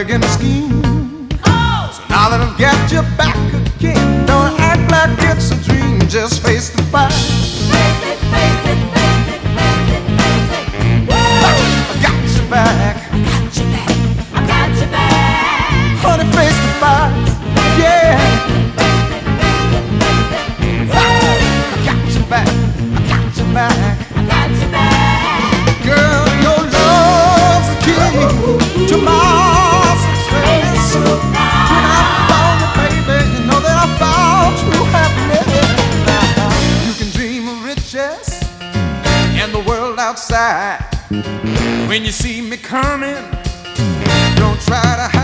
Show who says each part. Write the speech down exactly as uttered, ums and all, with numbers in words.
Speaker 1: elegant scheme. So now that I've got you back again, don't act like it's a dream, just face the fact.
Speaker 2: Face it, face it, face it, face it, face it. Woo!
Speaker 1: I got you back.
Speaker 2: I got you back. I got you back.
Speaker 1: Honey, face the fact. Yeah. I got you back. I got you back.
Speaker 2: I got you back.
Speaker 1: Girl, your love's the key to my success. When I found you, baby, you know that I found true happiness. You can dream of riches and the world outside. When you see me coming, don't try to hide.